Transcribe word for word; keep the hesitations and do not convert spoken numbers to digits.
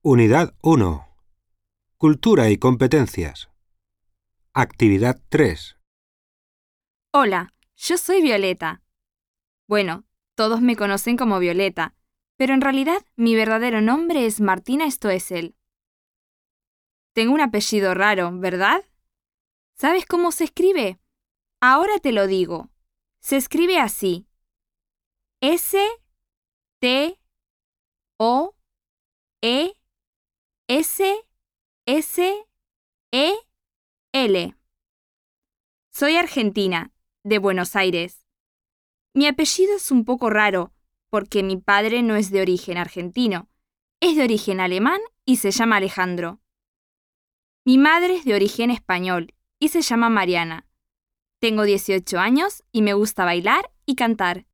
Unidad uno. Cultura y competencias. Actividad tres. Hola, yo soy Violeta. Bueno, todos me conocen como Violeta, pero en realidad mi verdadero nombre es Martina Stoessel. Tengo un apellido raro, ¿verdad? ¿Sabes cómo se escribe? Ahora te lo digo. Se escribe así. S T O E S S E L. Soy argentina, de Buenos Aires. Mi apellido es un poco raro, porque mi padre no es de origen argentino, es de origen alemán y se llama Alejandro. Mi madre es de origen español y se llama Mariana. Tengo dieciocho años y me gusta bailar y cantar.